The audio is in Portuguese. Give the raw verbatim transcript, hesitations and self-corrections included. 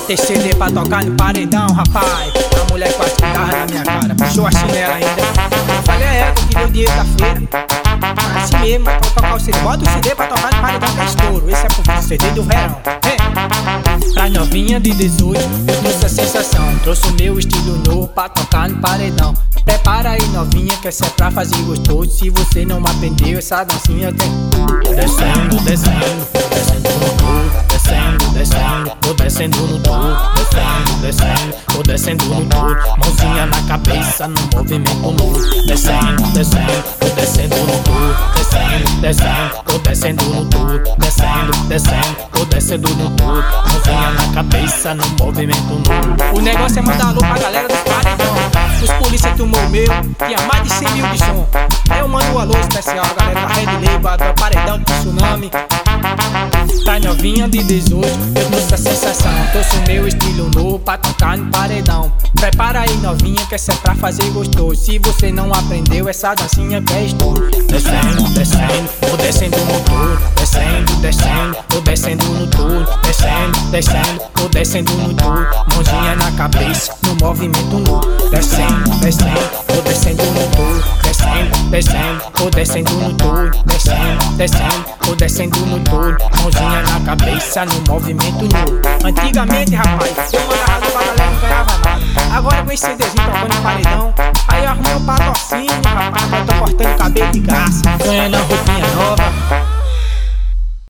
ter C D pra tocar no paredão, rapaz. A mulher quase que tava na minha cara, puxou a chinela ainda. Eu falei, é, que deu dinheiro da feira. Mas assim mesmo, mas pra tocar o C D, bota o C D pra tocar no paredão que é estouro. Esse é pro C D do verão. Hey. Pra novinha de dezoito, eu trouxe a sensação. Trouxe o meu estilo novo pra tocar no paredão. Prepara aí novinha, que essa é pra fazer gostoso. Se você não aprendeu, essa dancinha tem. Descendo, descendo, descendo no touro. Descendo, descendo, tô descendo no touro. Descendo, descendo, tô descendo no touro. Mãozinha na cabeça, no movimento novo. Descendo, descendo, tô descendo no touro. Descendo, descendo, tô descendo no touro. Descendo, descendo, tô descendo no touro. Mãozinha na cabeça, no movimento novo. O negócio é mandar alô pra galera dos paredão. Os polícia tomou o meu, tinha mais de cem mil de som. Eu mando um alô especial, galera da Red Label, do paredão do tsunami. Tá novinha de dezoito, eu trouxe a sensação. Trouxe o meu estilo novo pra tocar no paredão. Prepara aí novinha, que essa é pra fazer gostoso. Se você não aprendeu, essa dancinha que é estouro. Descendo, descendo, tô descendo no touro. Descendo, descendo, tô descendo no touro. Descendo, descendo, tô descendo no touro. Mãozinha na cabeça, no movimento novo. Descendo, descendo, tô descendo no touro. Descendo, descendo, tô descendo no touro. Descendo, descendo, tô descendo no touro. Mãozinha na cabeça, no movimento novo. Antigamente, rapaz, eu mandava pra galera, não ganhava nada. Agora com esse CDzinho tocando no paredão, aí eu arrumei um patrocínio, rapaz. Eu tô cortando cabelo de graça, ganhando roupinha nova.